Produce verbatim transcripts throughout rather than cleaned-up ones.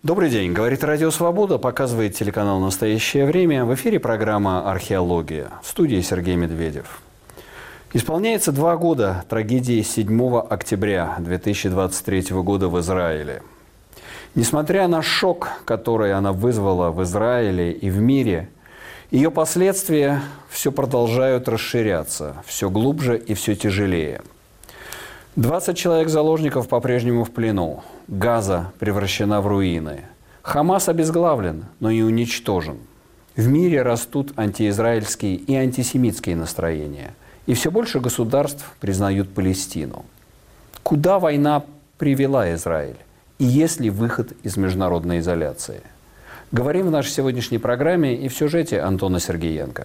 Добрый день. Говорит Радио Свобода, показывает телеканал «Настоящее время». В эфире программа «Археология». В студии Сергей Медведев. Исполняется два года трагедии седьмого октября две тысячи двадцать третьего года в Израиле. Несмотря на шок, который она вызвала в Израиле и в мире, ее последствия все продолжают расширяться, все глубже и все тяжелее. двадцать человек-заложников по-прежнему в плену. Газа превращена в руины. Хамас обезглавлен, но и уничтожен. В мире растут антиизраильские и антисемитские настроения. И все больше государств признают Палестину. Куда война привела Израиль? И есть ли выход из международной изоляции? Говорим в нашей сегодняшней программе и в сюжете Антона Сергеенко.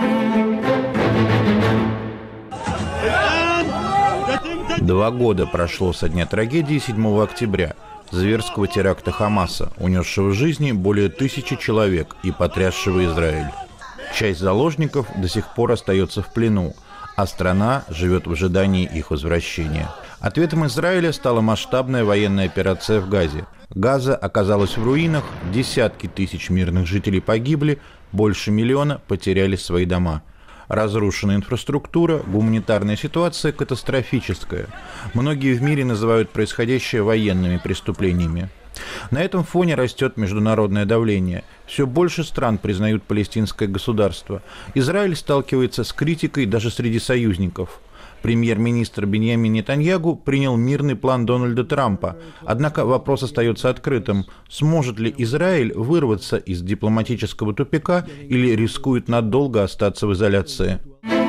Два года прошло со дня трагедии седьмого октября, зверского теракта Хамаса, унесшего жизни более тысячи человек и потрясшего Израиль. Часть заложников до сих пор остается в плену, а страна живет в ожидании их возвращения. Ответом Израиля стала масштабная военная операция в Газе. Газа оказалась в руинах, десятки тысяч мирных жителей погибли, больше миллиона потеряли свои дома. Разрушена инфраструктура, гуманитарная ситуация катастрофическая. Многие в мире называют происходящее военными преступлениями. На этом фоне растет международное давление. Все больше стран признают палестинское государство. Израиль сталкивается с критикой даже среди союзников. Премьер-министр Биньямин Нетаньяху принял мирный план Дональда Трампа. Однако вопрос остается открытым. Сможет ли Израиль вырваться из дипломатического тупика или рискует надолго остаться в изоляции?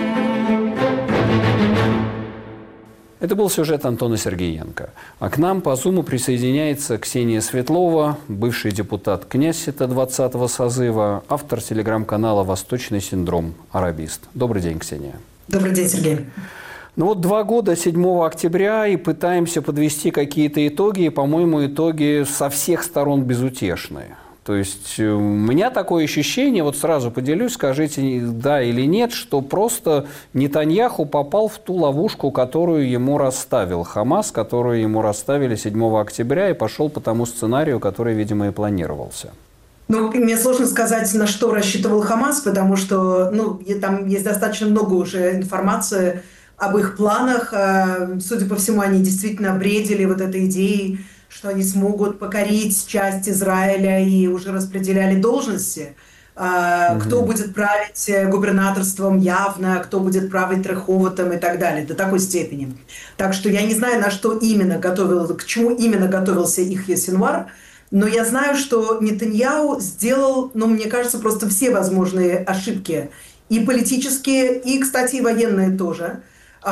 Это был сюжет Антона Сергеенко. А к нам по Зуму присоединяется Ксения Светлова, бывший депутат Кнессета двадцатого созыва, автор телеграм-канала «Восточный синдром. Арабист». Добрый день, Ксения. Добрый день, Сергей. Ну вот два года седьмого октября и пытаемся подвести какие-то итоги, и, по-моему, итоги со всех сторон безутешные. То есть у меня такое ощущение, вот сразу поделюсь, скажите да или нет, что просто Нетаньяху попал в ту ловушку, которую ему расставил Хамас, которую ему расставили седьмого октября, и пошел по тому сценарию, который, видимо, и планировался. Ну, мне сложно сказать, на что рассчитывал Хамас, потому что ну, там есть достаточно много уже информации об их планах. Судя по всему, они действительно бредили вот этой идеей, что они смогут покорить часть Израиля и уже распределяли должности. Mm-hmm. Кто будет править губернаторством явно, кто будет править Реховотом и так далее, до такой степени. Так что я не знаю, на что именно готовил, к чему именно готовился Ихья Синвар, но я знаю, что Нетаньяху сделал, ну, мне кажется, просто все возможные ошибки, и политические, и, кстати, и военные тоже,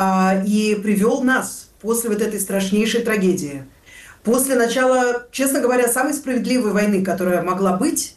и привел нас после вот этой страшнейшей трагедии. После начала, честно говоря, самой справедливой войны, которая могла быть,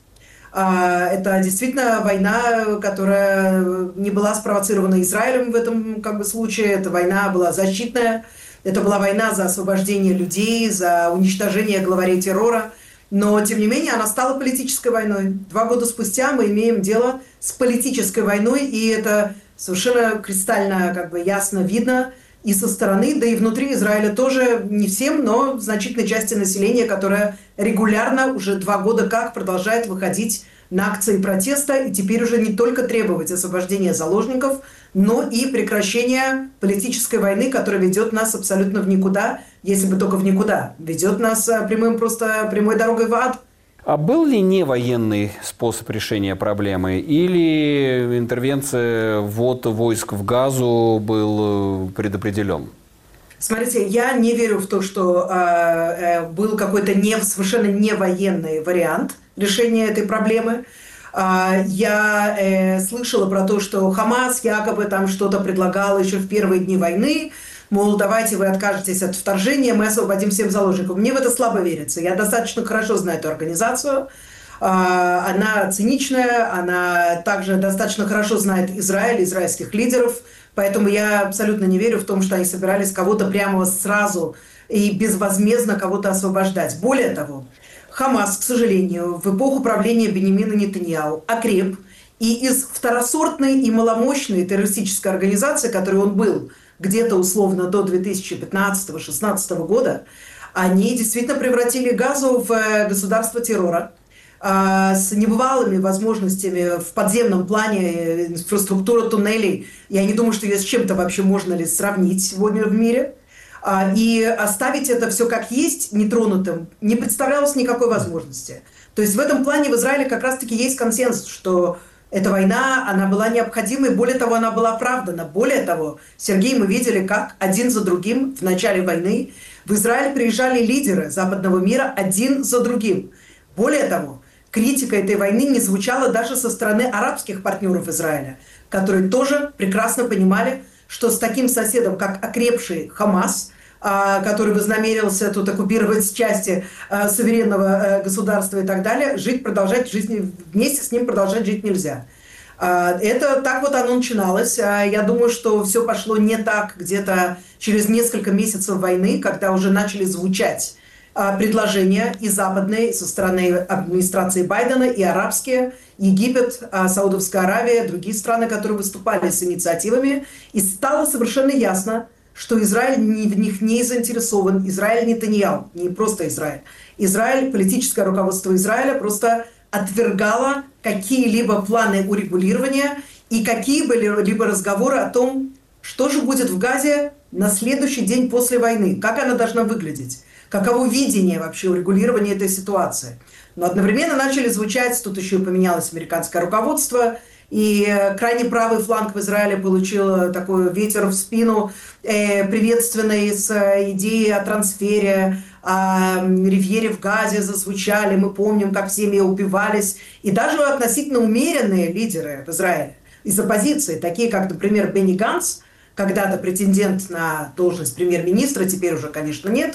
это действительно война, которая не была спровоцирована Израилем в этом как бы, случае, эта война была защитная, это была война за освобождение людей, за уничтожение главарей террора. Но, тем не менее, она стала политической войной. Два года спустя мы имеем дело с политической войной, и это совершенно кристально как бы, ясно видно и со стороны, да и внутри Израиля тоже, не всем, но значительной части населения, которая регулярно уже два года как продолжает выходить на акции протеста, и теперь уже не только требовать освобождения заложников, но и прекращения политической войны, которая ведет нас абсолютно в никуда, если бы только в никуда, ведет нас прямым, просто прямой дорогой в ад. А был ли не военный способ решения проблемы, или интервенция, ввод войск в Газу был предопределен? Смотрите, я не верю в то, что э, был какой-то не, совершенно не военный вариант решения этой проблемы. Э, я э, слышала про то, что Хамас якобы там что-то предлагал еще в первые дни войны, мол, давайте вы откажетесь от вторжения, мы освободим всем заложников. Мне в это слабо верится. Я достаточно хорошо знаю эту организацию. Она циничная, она также достаточно хорошо знает Израиль, израильских лидеров. Поэтому я абсолютно не верю в том, что они собирались кого-то прямо сразу и безвозмездно кого-то освобождать. Более того, Хамас, к сожалению, в эпоху правления Биньямина Нетаньяху окреп. И из второсортной и маломощной террористической организации, которой он был где-то условно до две тысячи пятнадцатого-шестнадцатого года, они действительно превратили Газу в государство террора с небывалыми возможностями в подземном плане, инфраструктура туннелей. Я не думаю, что ее с чем-то вообще можно ли сравнить сегодня в мире. И оставить это все как есть, нетронутым, не представлялось никакой возможности. То есть в этом плане в Израиле как раз-таки есть консенсус, что эта война, она была необходимой, более того, она была оправдана. Более того, Сергей, мы видели, как один за другим в начале войны в Израиль приезжали лидеры западного мира один за другим. Более того, критика этой войны не звучала даже со стороны арабских партнеров Израиля, которые тоже прекрасно понимали, что с таким соседом, как окрепший Хамас, который вознамерился тут оккупировать части суверенного государства и так далее, жить, продолжать жизнь, вместе с ним продолжать жить нельзя. Это так вот оно начиналось. Я думаю, что все пошло не так где-то через несколько месяцев войны, когда уже начали звучать предложения и западные, со стороны администрации Байдена, и арабские, Египет, Саудовская Аравия, другие страны, которые выступали с инициативами. И стало совершенно ясно, что Израиль в них не заинтересован. Израиль не Нетаньяху, не просто Израиль. Израиль, политическое руководство Израиля просто отвергало какие-либо планы урегулирования и какие-либо разговоры о том, что же будет в Газе на следующий день после войны, как она должна выглядеть. Каково видение вообще урегулирования этой ситуации. Но одновременно начали звучать, тут еще и поменялось американское руководство, и крайне правый фланг в Израиле получил такой ветер в спину, э, приветственный, с идеей о трансфере, о ривьере в Газе зазвучали, мы помним, как семьи убивались, и даже относительно умеренные лидеры в Израиле из оппозиции, такие как, например, Бенни Ганц, когда-то претендент на должность премьер-министра, теперь уже, конечно, нет,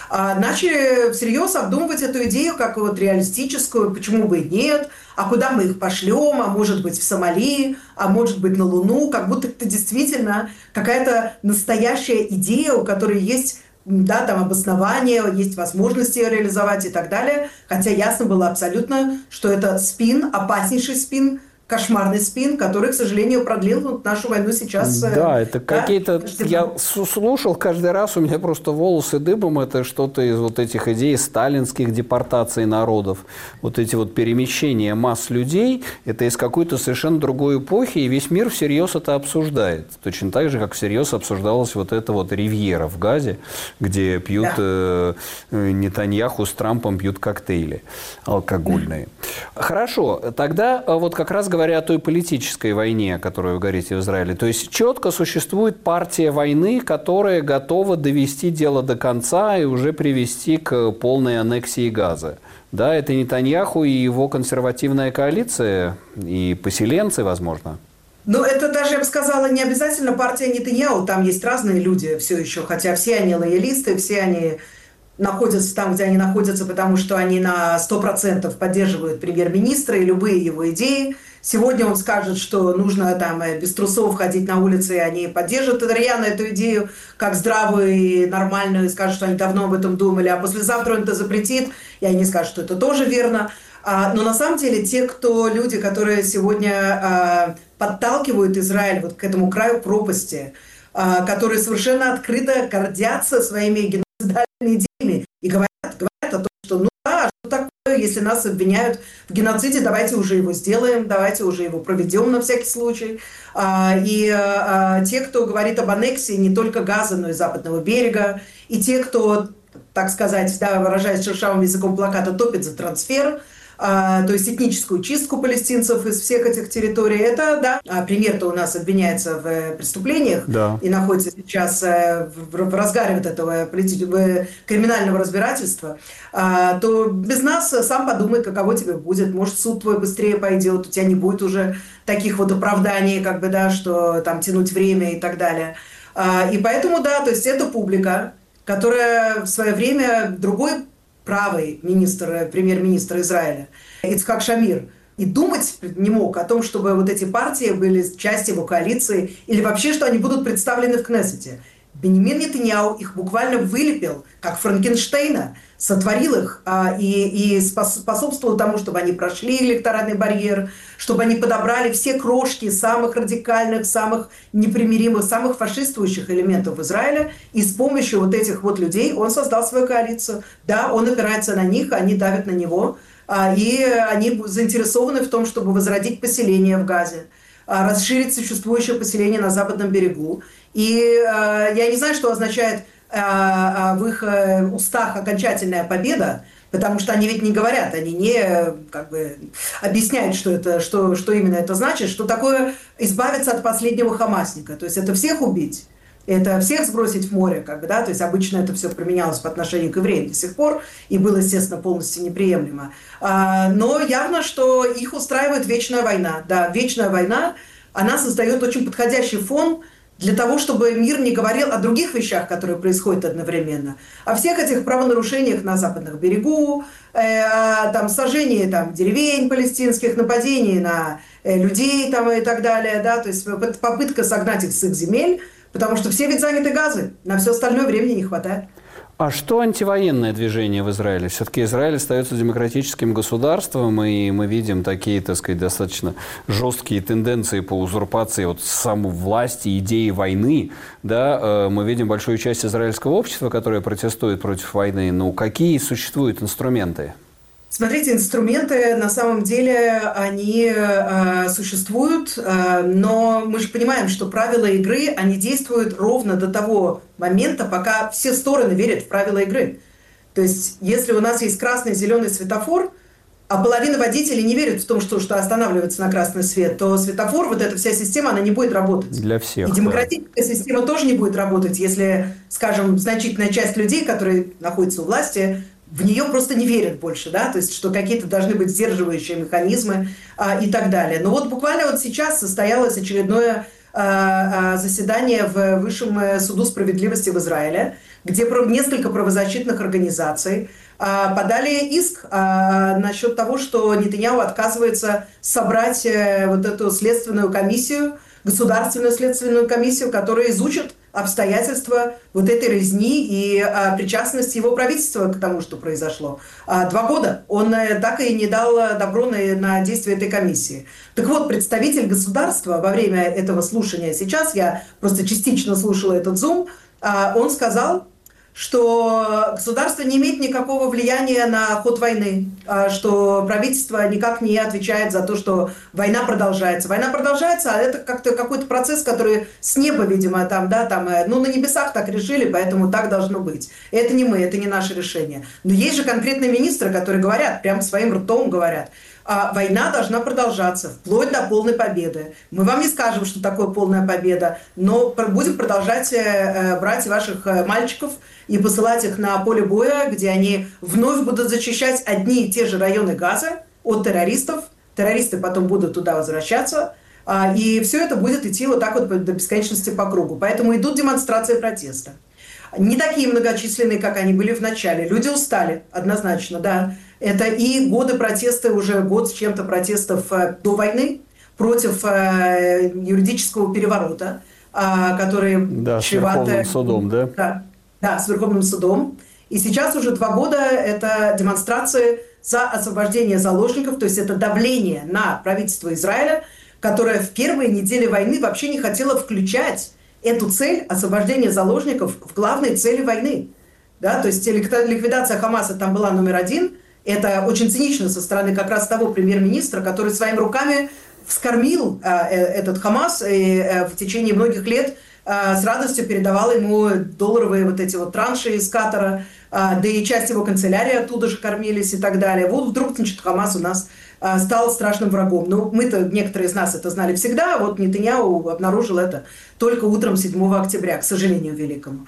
начали всерьез обдумывать эту идею как вот реалистическую, почему бы и нет, а куда мы их пошлем, а может быть в Сомали, а может быть на Луну, как будто это действительно какая-то настоящая идея, у которой есть, да, там обоснование, есть возможности ее реализовать и так далее, хотя ясно было абсолютно, что это спин, опаснейший спин, кошмарный спин, который, к сожалению, продлил вот нашу войну сейчас. Да, это да, какие-то... Я слушал каждый раз, у меня просто волосы дыбом. Это что-то из вот этих идей сталинских депортаций народов. Вот эти вот перемещения масс людей, это из какой-то совершенно другой эпохи, и весь мир всерьез это обсуждает. Точно так же, как всерьез обсуждалась вот эта вот ривьера в Газе, где пьют, да. э, Нетаньяху с Трампом пьют коктейли алкогольные. Хорошо, тогда вот как раз говоря о той политической войне, о которой вы говорите в Израиле. То есть четко существует партия войны, которая готова довести дело до конца и уже привести к полной аннексии Газа. Да, это Нетаньяху и его консервативная коалиция, и поселенцы, возможно. Ну, это даже, я бы сказала, не обязательно партия Нетаньяху. Там есть разные люди все еще, хотя все они лоялисты, все они находятся там, где они находятся, потому что они на сто процентов поддерживают премьер-министра и любые его идеи. Сегодня он скажет, что нужно там без трусов ходить на улице, и они поддержат рьяно эту идею как здравую и нормальную, и скажут, что они давно об этом думали, а послезавтра он это запретит, и они скажут, что это тоже верно. Но на самом деле те, кто, люди, которые сегодня подталкивают Израиль вот к этому краю пропасти, которые совершенно открыто гордятся своими геноцидальными идеями и говорят, говорят о том, что ну да, что такое, если нас обвиняют в геноциде, давайте уже его сделаем, давайте уже его проведем на всякий случай. И те, кто говорит об аннексии не только Газа, но и Западного берега, и те, кто, так сказать, да, выражаясь шершавым языком плаката, топит за трансфер, то есть этническую чистку палестинцев из всех этих территорий. Это, да, премьер-то у нас обвиняется в преступлениях, да, и находится сейчас в разгаре вот этого криминального разбирательства, то без нас сам подумай, каково тебе будет. Может, суд твой быстрее пойдет, у тебя не будет уже таких вот оправданий, как бы, да, что там тянуть время и так далее. И поэтому, да, то есть это публика, которая в свое время другой правый министр, премьер-министр Израиля, Ицхак Шамир, и думать не мог о том, чтобы вот эти партии были частью его коалиции, или вообще, что они будут представлены в Кнессете. Беньямин Нетаньяху их буквально вылепил, как Франкенштейна, сотворил их а, и, и способствовал тому, чтобы они прошли электоральный барьер, чтобы они подобрали все крошки самых радикальных, самых непримиримых, самых фашистующих элементов Израиля, и с помощью вот этих вот людей он создал свою коалицию. Да, он опирается на них, они давят на него, а, и они заинтересованы в том, чтобы возродить поселение в Газе, а, расширить существующее поселение на западном берегу. И а, я не знаю, что означает в их устах окончательная победа, потому что они ведь не говорят, они не как бы объясняют, что, это, что, что именно это значит, что такое избавиться от последнего хамасника. То есть это всех убить, это всех сбросить в море, как бы, да, то есть обычно это все применялось по отношению к евреям до сих пор и было, естественно, полностью неприемлемо. Но явно, что их устраивает вечная война. Да, вечная война, она создает очень подходящий фон для того, чтобы мир не говорил о других вещах, которые происходят одновременно, о всех этих правонарушениях на западном берегу, э, о там, сожжении там, деревень палестинских, нападении на э, людей там, и так далее. Да? То есть попытка согнать их с их земель, потому что все ведь заняты Газой, на все остальное времени не хватает. А что антивоенное движение в Израиле? Все-таки Израиль остается демократическим государством, и мы видим такие, так сказать, достаточно жесткие тенденции по узурпации вот самой власти, идеи войны. Да? Мы видим большую часть израильского общества, которое протестует против войны. Но какие существуют инструменты? Смотрите, инструменты на самом деле, они э, существуют, э, но мы же понимаем, что правила игры, они действуют ровно до того момента, пока все стороны верят в правила игры. То есть, если у нас есть красный, зеленый светофор, а половина водителей не верит в том, что, что останавливается на красный свет, то светофор, вот эта вся система, она не будет работать. Для всех. И демократическая да. система тоже не будет работать, если, скажем, значительная часть людей, которые находятся у власти, в нее просто не верят больше, да, то есть, что какие-то должны быть сдерживающие механизмы а, и так далее. Но вот буквально вот сейчас состоялось очередное а, а, заседание в Высшем суду справедливости в Израиле, где несколько правозащитных организаций а, подали иск а, насчет того, что Нетаньяху отказывается собрать а, вот эту следственную комиссию, государственную следственную комиссию, которая изучит обстоятельства вот этой резни и а, причастность его правительства к тому, что произошло. А, два года он а, так и не дал добро на, на действие этой комиссии. Так вот, представитель государства во время этого слушания, сейчас я просто частично слушала этот зум, а, он сказал, что государство не имеет никакого влияния на ход войны, что правительство никак не отвечает за то, что война продолжается. Война продолжается, а это как-то какой-то процесс, который с неба, видимо, там, да, там, ну, на небесах так решили, поэтому так должно быть. Это не мы, это не наше решение. Но есть же конкретные министры, которые говорят, прямо своим ртом говорят, а война должна продолжаться вплоть до полной победы. Мы вам не скажем, что такое полная победа, но будем продолжать брать ваших мальчиков и посылать их на поле боя, где они вновь будут зачищать одни и те же районы Газа от террористов. Террористы потом будут туда возвращаться. И все это будет идти вот так вот до бесконечности по кругу. Поэтому идут демонстрации протеста. Не такие многочисленные, как они были в начале. Люди устали, однозначно, да. Это и годы протеста, уже год с чем-то протестов до войны против юридического переворота, который да, с Верховным судом, да? Да, да, с Верховным судом. И сейчас уже два года это демонстрации за освобождение заложников, то есть это давление на правительство Израиля, которое в первые недели войны вообще не хотело включать эту цель освобождения заложников в главные цели войны. Да, то есть ликвидация Хамаса там была номер один. Это очень цинично со стороны как раз того премьер-министра, который своими руками вскормил э, этот Хамас и э, в течение многих лет э, с радостью передавал ему долларовые вот эти вот транши из Катара, э, да и часть его канцелярии оттуда же кормились и так далее. Вот вдруг, значит, Хамас у нас э, стал страшным врагом. Ну, мы-то, некоторые из нас это знали всегда, а вот Нетаньяху обнаружил это только утром седьмого октября, к сожалению, великому.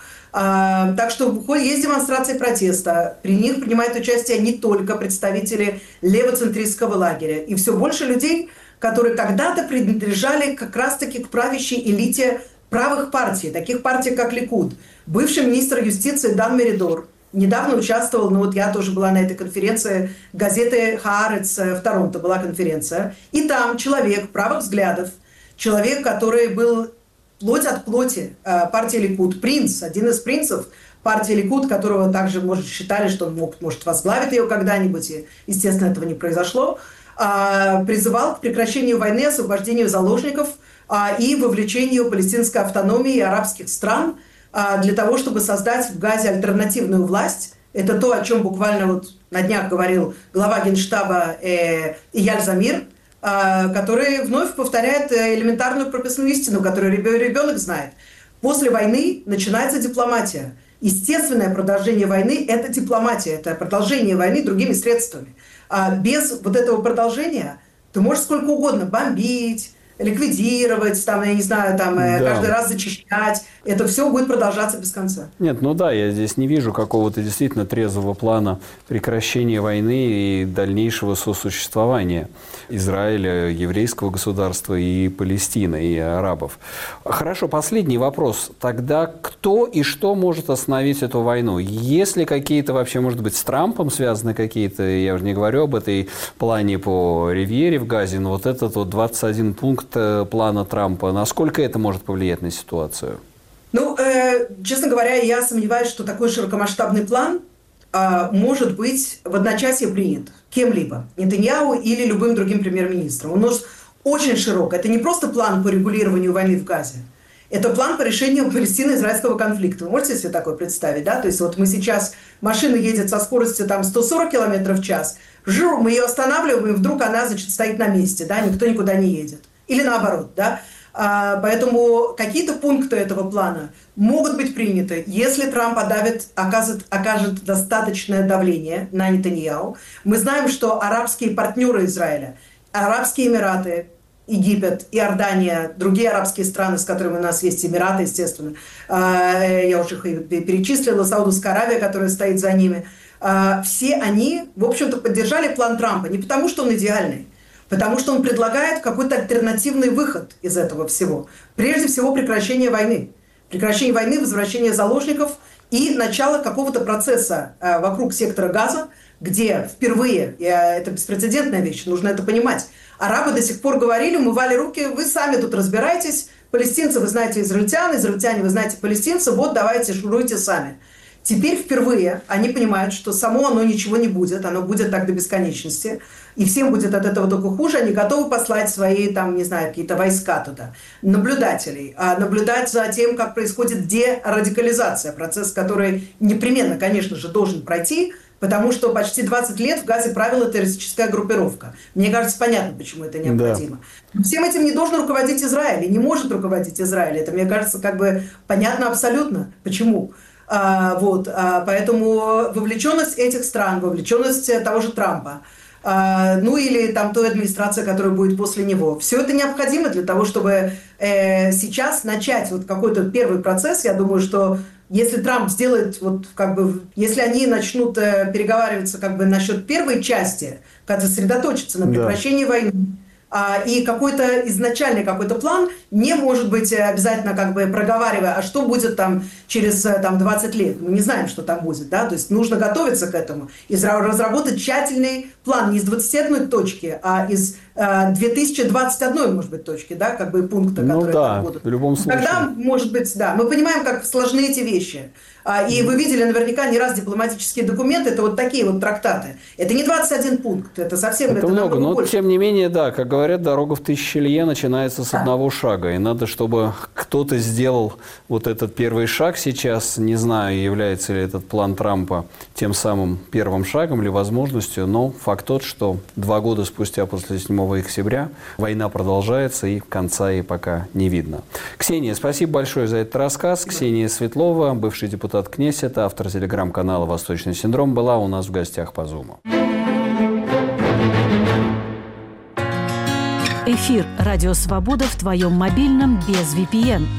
А, так что есть демонстрации протеста. При них принимают участие не только представители левоцентристского лагеря. И все больше людей, которые когда-то принадлежали как раз-таки к правящей элите правых партий, таких партий, как Ликуд. Бывший министр юстиции Дан Меридор недавно участвовал, ну вот я тоже была на этой конференции, газеты «Хаарец» в Торонто была конференция. И там человек правых взглядов, человек, который был плоть от плоти партии Ликуд, принц, один из принцев партии Ликуд, которого также, может, считали, что он мог, может, возглавит ее когда-нибудь, и, естественно, этого не произошло, призывал к прекращению войны, освобождению заложников и вовлечению палестинской автономии и арабских стран для того, чтобы создать в Газе альтернативную власть. Это то, о чем буквально вот на днях говорил глава Генштаба э, Ияль Замир, э, который вновь повторяет элементарную прописную истину, которую ребенок знает. После войны начинается дипломатия. Естественное продолжение войны – это дипломатия, это продолжение войны другими средствами. А без вот этого продолжения ты можешь сколько угодно бомбить, ликвидировать, там, я не знаю, там, да. каждый раз зачищать. Это все будет продолжаться без конца. Нет, ну да, я здесь не вижу какого-то действительно трезвого плана прекращения войны и дальнейшего сосуществования Израиля, еврейского государства и Палестины, и арабов. Хорошо, последний вопрос. Тогда кто и что может остановить эту войну? Есть ли какие-то вообще, может быть, с Трампом связаны какие-то, я уже не говорю об этой плане по Ривьере в Газе, но вот этот вот двадцать один пункт плана Трампа, насколько это может повлиять на ситуацию? Ну, э, честно говоря, я сомневаюсь, что такой широкомасштабный план э, может быть в одночасье принят кем-либо, Нетаньяху или любым другим премьер-министром. Он может очень широк. Это не просто план по регулированию войны в Газе. Это план по решению палестино-израильского конфликта. Вы можете себе такое представить, да? То есть вот мы сейчас, машина едет со скоростью там сто сорок километров в час, жу, мы ее останавливаем, и вдруг она, значит, стоит на месте, да, никто никуда не едет. Или наоборот, да. А, поэтому какие-то пункты этого плана могут быть приняты, если Трамп отдавит, окажет, окажет достаточное давление на Нетаньяху. Мы знаем, что арабские партнеры Израиля, Арабские Эмираты, Египет, Иордания, другие арабские страны, с которыми у нас есть Эмираты, естественно, я уже их перечислила, Саудовская Аравия, которая стоит за ними, все они, в общем-то, поддержали план Трампа не потому, что он идеальный, потому что он предлагает какой-то альтернативный выход из этого всего. Прежде всего, прекращение войны. Прекращение войны, возвращение заложников и начало какого-то процесса э, вокруг сектора Газа, где впервые, э, это беспрецедентная вещь, нужно это понимать, арабы до сих пор говорили, умывали руки, вы сами тут разбираетесь, палестинцы, вы знаете израильтян, израильтяне, вы знаете палестинцев, вот давайте шуруйте сами. Теперь впервые они понимают, что само оно ничего не будет, оно будет так до бесконечности, и всем будет от этого только хуже, они готовы послать свои, там, не знаю, какие-то войска туда, наблюдателей, а наблюдать за тем, как происходит дерадикализация, процесс, который непременно, конечно же, должен пройти, потому что почти двадцать лет в Газе правила террористическая группировка. Мне кажется, понятно, почему это необходимо. Да. Всем этим не должен руководить Израиль, и не может руководить Израиль. Это, мне кажется, как бы понятно абсолютно, почему. А, вот, а, поэтому вовлеченность этих стран, вовлеченность того же Трампа, а, ну или там той администрации, которая будет после него, все это необходимо для того, чтобы э, сейчас начать вот какой-то первый процесс. Я думаю, что если Трамп сделает, вот как бы, если они начнут э, переговариваться как бы насчет первой части, как сосредоточиться на прекращении да. войны, а, и какой-то изначальный какой-то план не может быть обязательно как бы проговаривая, а что будет там через там, двадцать лет. Мы не знаем, что там будет, да, то есть нужно готовиться к этому и разработать тщательный план не из двадцати одной точки, а из э, две тысячи двадцать одной, может быть, точки, да, как бы пункта, ну, которые да, там будут. В любом случае. Тогда, может быть, да, мы понимаем, как сложны эти вещи. И вы видели наверняка не раз дипломатические документы, это вот такие вот трактаты. Это не двадцать один пункт, это совсем это, это много, но больше. Тем не менее, да, как говорят, дорога в тысячи лье начинается с да. одного шага. И надо, чтобы кто-то сделал вот этот первый шаг сейчас. Не знаю, является ли этот план Трампа тем самым первым шагом или возможностью, но факт тот, что два года спустя после седьмого октября война продолжается и конца ей пока не видно. Ксения, спасибо большое за этот рассказ. Ксения Светлова, бывший депутат Кнессета, автор телеграм-канала «Восточный синдром», была у нас в гостях по Зуму. Эфир «Радио Свобода» в твоем мобильном без ви пи эн.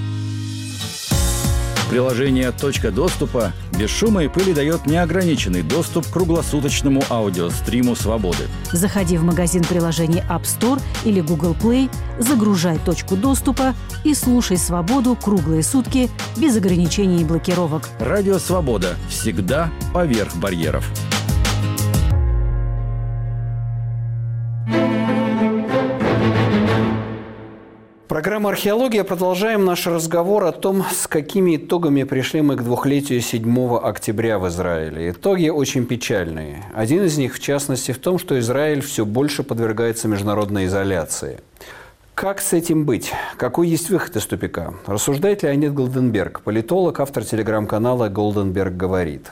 Приложение «Точка доступа» без шума и пыли дает неограниченный доступ к круглосуточному аудиостриму «Свободы». Заходи в магазин приложений App Store или Google Play, загружай «Точку доступа» и слушай «Свободу» круглые сутки без ограничений и блокировок. Радио «Свобода» всегда поверх барьеров. Программа «Археология». Продолжаем наш разговор о том, с какими итогами пришли мы к двухлетию седьмого октября в Израиле. Итоги очень печальные. Один из них, в частности, в том, что Израиль все больше подвергается международной изоляции. Как с этим быть? Какой есть выход из тупика? Рассуждает Леонид Голденберг, политолог, автор телеграм-канала «Голденберг говорит».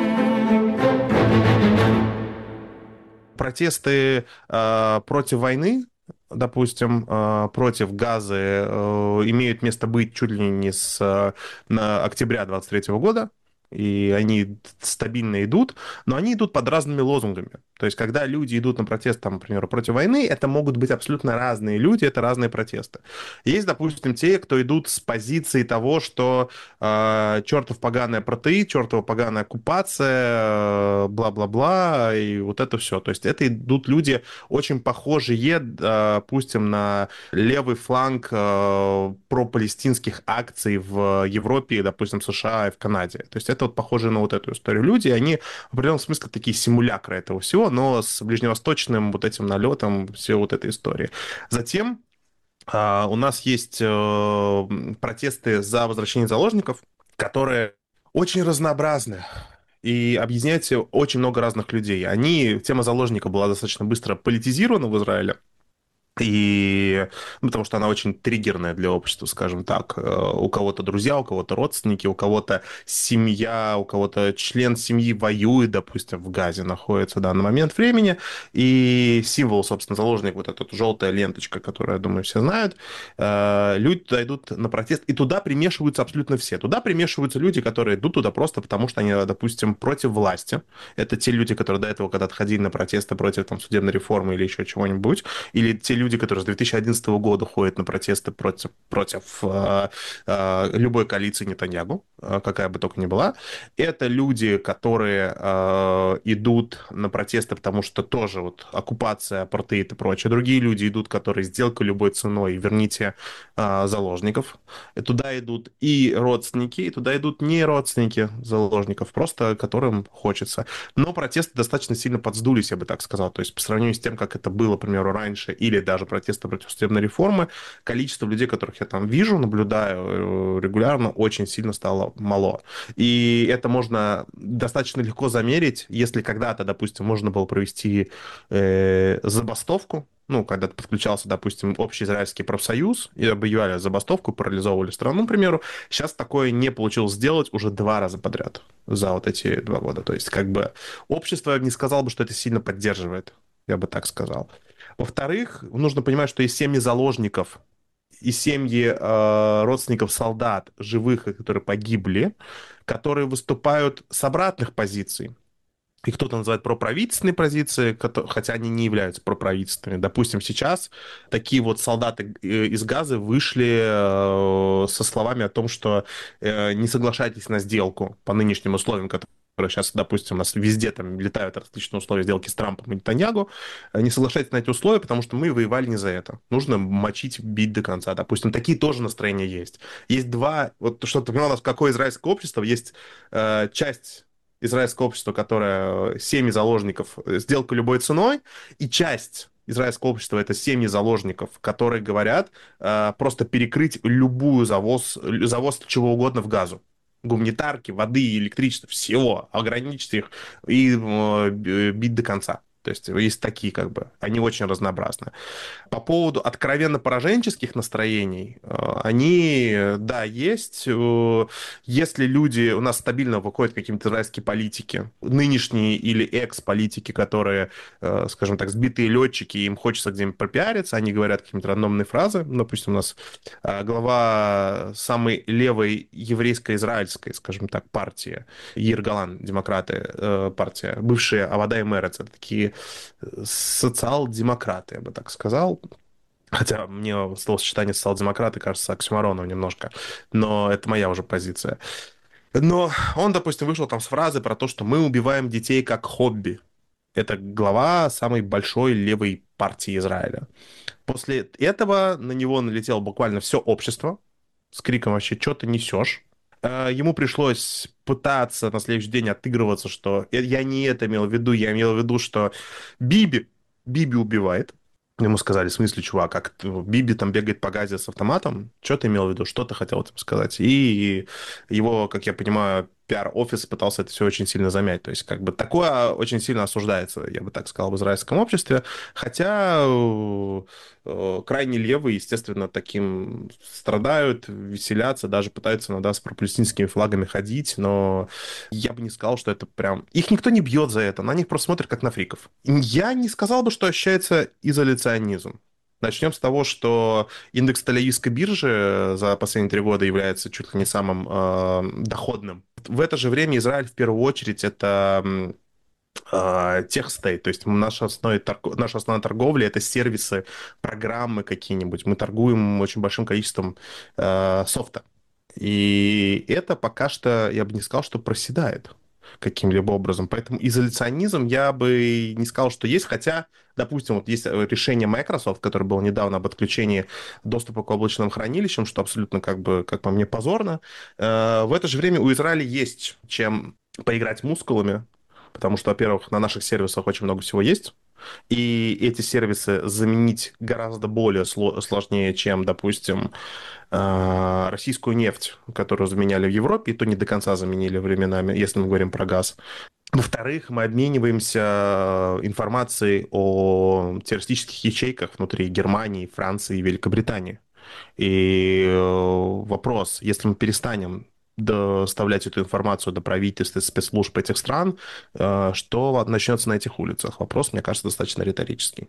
Протесты э, против войны, допустим, э, против Газы э, имеют место быть чуть ли не с э, октября двадцать третьего года, и они стабильно идут, но они идут под разными лозунгами. То есть, когда люди идут на протест, там, например, против войны, это могут быть абсолютно разные люди, это разные протесты. Есть, допустим, те, кто идут с позиции того, что э, чертов поганая протеид, чертова поганая оккупация, э, бла-бла-бла, и вот это все. То есть, это идут люди очень похожие, э, допустим, на левый фланг э, пропалестинских акций в Европе, допустим, в США и в Канаде. То есть, это вот похоже на вот эту историю. Люди, они в определенном смысле такие симулякры этого всего, но с ближневосточным вот этим налетом всей вот этой истории. Затем а, у нас есть а, протесты за возвращение заложников, которые очень разнообразны и объединяют очень много разных людей. Они, тема заложника была достаточно быстро политизирована в Израиле, и, ну, потому что она очень триггерная для общества, скажем так. У кого-то друзья, у кого-то родственники, у кого-то семья, у кого-то член семьи воюет, допустим, в Газе находится в данный момент времени. И символ, собственно, заложник, вот эта желтая ленточка, которую, я думаю, все знают, люди туда идут на протест, и туда примешиваются абсолютно все. Туда примешиваются люди, которые идут туда просто потому, что они, допустим, против власти. Это те люди, которые до этого когда-то ходили на протесты против там, судебной реформы или еще чего-нибудь. Или те люди, люди, которые с две тысячи одиннадцатого года ходят на протесты против, против э, э, любой коалиции Нетаньягу, э, какая бы только ни была. Это люди, которые э, идут на протесты, потому что тоже вот оккупация, апартеид и прочее. Другие люди идут, которые сделка любой ценой, верните э, заложников. И туда идут и родственники, и туда идут не родственники заложников, просто которым хочется. Но протесты достаточно сильно подсдулись, я бы так сказал. То есть по сравнению с тем, как это было, к примеру, раньше, или даже протесты против судебной реформы, количество людей, которых я там вижу, наблюдаю регулярно, очень сильно стало мало. И это можно достаточно легко замерить, если когда-то, допустим, можно было провести э, забастовку, ну, когда подключался, допустим, общий израильский профсоюз, и объявляли забастовку, парализовывали страну, к примеру, сейчас такое не получилось сделать уже два раза подряд за вот эти два года. То есть, как бы, общество не сказал бы, что это сильно поддерживает, я бы так сказал. Во-вторых, нужно понимать, что есть семьи заложников и семьи э, родственников солдат, живых, которые погибли, которые выступают с обратных позиций. И кто-то называет проправительственные позиции, хотя они не являются проправительственными. Допустим, сейчас такие вот солдаты из Газы вышли э, со словами о том, что э, не соглашайтесь на сделку по нынешним условиям, которые сейчас, допустим, у нас везде там летают различные условия сделки с Трампом и Нетаньягу, не соглашайтесь на эти условия, потому что мы воевали не за это. Нужно мочить, бить до конца. Допустим, такие тоже настроения есть. Есть два... Вот что-то, у нас какое израильское общество, есть э, часть израильского общества, которое семьи заложников, сделка любой ценой, и часть израильского общества — это семьи заложников, которые говорят э, просто перекрыть любую завоз, завоз чего угодно в Газу. Гуманитарки, воды, электричества, всего, ограничить их и э, бить до конца. То есть есть такие, как бы, они очень разнообразны. По поводу откровенно пораженческих настроений, они, да, есть. Если люди, у нас стабильно выходят какие-то израильские политики, нынешние или экс-политики, которые, скажем так, сбитые летчики, им хочется где-нибудь пропиариться, они говорят какие-то рандомные фразы. Допустим, у нас глава самой левой еврейско-израильской, скажем так, партии, Яир Голан, демократы, партия, бывшие Авода и Мерец, это такие социал-демократы, я бы так сказал. Хотя мне словосочетание социал-демократы кажется оксюмороном немножко, но это моя уже позиция. Но он, допустим, вышел там с фразы про то, что мы убиваем детей как хобби. Это глава самой большой левой партии Израиля. После этого на него налетело буквально все общество с криком вообще «Что ты несешь?». Ему пришлось пытаться на следующий день отыгрываться, что я не это имел в виду, я имел в виду, что Биби, Биби убивает. Ему сказали, в смысле, чувак, как Биби там бегает по Газе с автоматом? Что ты имел в виду? Что ты хотел этим сказать? И его, как я понимаю, пиар-офис пытался это все очень сильно замять. То есть, как бы, такое очень сильно осуждается, я бы так сказал, в израильском обществе. Хотя э, э, крайне левые, естественно, таким страдают, веселятся, даже пытаются иногда с пропалестинскими флагами ходить, но я бы не сказал, что это прям... Их никто не бьет за это, на них просто смотрят как на фриков. Я не сказал бы, что ощущается изоляционизм. Начнем с того, что индекс Тель-Авивской биржи за последние три года является чуть ли не самым э, доходным. В это же время Израиль в первую очередь это э, техстейт, то есть наша основная, торг... наша основная торговля это сервисы, программы какие-нибудь. Мы торгуем очень большим количеством э, софта. И это пока что, я бы не сказал, что проседает каким-либо образом. Поэтому изоляционизм я бы не сказал, что есть, хотя, допустим, вот есть решение Microsoft, которое было недавно об отключении доступа к облачным хранилищам, что абсолютно, как бы, как по мне, позорно. В это же время у Израиля есть чем поиграть мускулами, потому что, во-первых, на наших сервисах очень много всего есть, и эти сервисы заменить гораздо более сложнее, чем, допустим, российскую нефть, которую заменяли в Европе, и то не до конца заменили временами, если мы говорим про газ. Во-вторых, мы обмениваемся информацией о террористических ячейках внутри Германии, Франции и Великобритании. И вопрос, если мы перестанем доставлять эту информацию до правительств и спецслужб этих стран, что начнется на этих улицах? Вопрос, мне кажется, достаточно риторический.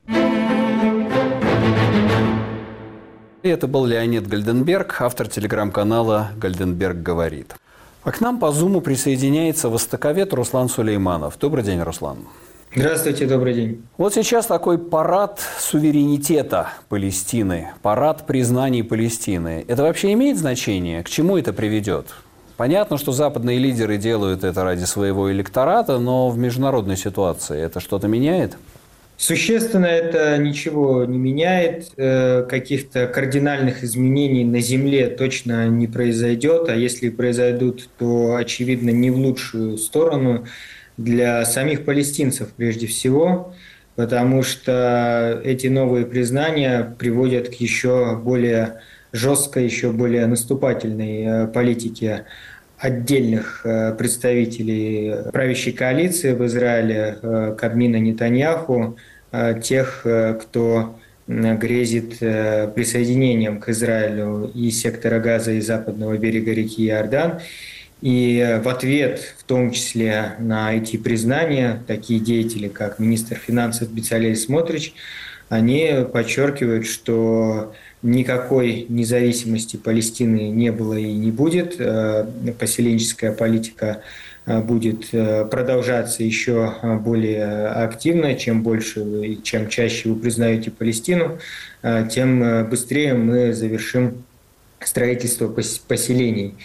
Это был Леонид Гальденберг, автор телеграм-канала «Гальденберг говорит». А к нам по Зуму присоединяется востоковед Руслан Сулейманов. Добрый день, Руслан. Здравствуйте, добрый день. Вот сейчас такой парад суверенитета Палестины, парад признаний Палестины. Это вообще имеет значение? К чему это приведет? Понятно, что западные лидеры делают это ради своего электората, но в международной ситуации это что-то меняет? Существенно это ничего не меняет, каких-то кардинальных изменений на земле точно не произойдет, а если произойдут, то, очевидно, не в лучшую сторону для самих палестинцев прежде всего, потому что эти новые признания приводят к еще более жесткой, еще более наступательной политике отдельных представителей правящей коалиции в Израиле, Кабмина Нетаньяху, тех, кто грезит присоединением к Израилю и сектора Газа, и западного берега реки Иордан. И в ответ, в том числе на эти признания, такие деятели, как министр финансов Бецалель Смотрич, они подчеркивают, что никакой независимости Палестины не было и не будет. Поселенческая политика будет продолжаться еще более активно. Чем больше и чем чаще вы признаете Палестину, тем быстрее мы завершим строительство поселений.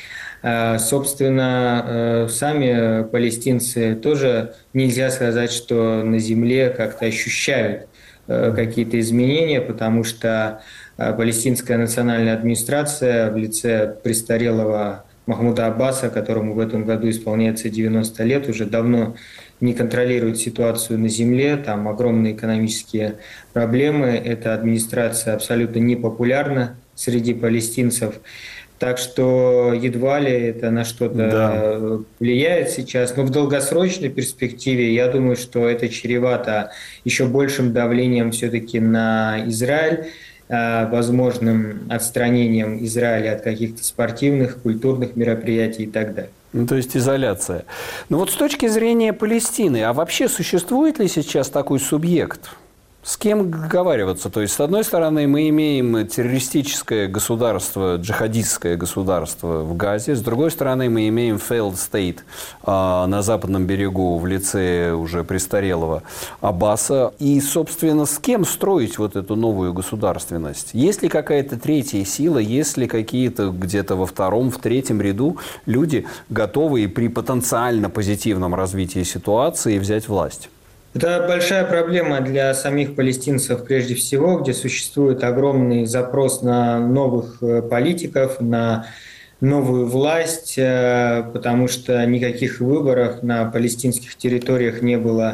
Собственно, сами палестинцы тоже нельзя сказать, что на земле как-то ощущают какие-то изменения, потому что Палестинская национальная администрация в лице престарелого Махмуда Аббаса, которому в этом году исполняется девяносто лет, уже давно не контролирует ситуацию на земле, там огромные экономические проблемы, эта администрация абсолютно непопулярна среди палестинцев. Так что едва ли это на что-то да. влияет сейчас. Но в долгосрочной перспективе я думаю, что это чревато еще большим давлением все-таки на Израиль, возможным отстранением Израиля от каких-то спортивных, культурных мероприятий и так далее. Ну, то есть изоляция. Но вот с точки зрения Палестины, а вообще существует ли сейчас такой субъект? С кем договариваться? То есть, с одной стороны, мы имеем террористическое государство, джихадистское государство в Газе, с другой стороны, мы имеем failed state а, на западном берегу в лице уже престарелого Аббаса. И, собственно, с кем строить вот эту новую государственность? Есть ли какая-то третья сила, есть ли какие-то где-то во втором, в третьем ряду люди, готовые при потенциально позитивном развитии ситуации взять власть? Это большая проблема для самих палестинцев прежде всего, где существует огромный запрос на новых политиков, на новую власть, потому что никаких выборов на палестинских территориях не было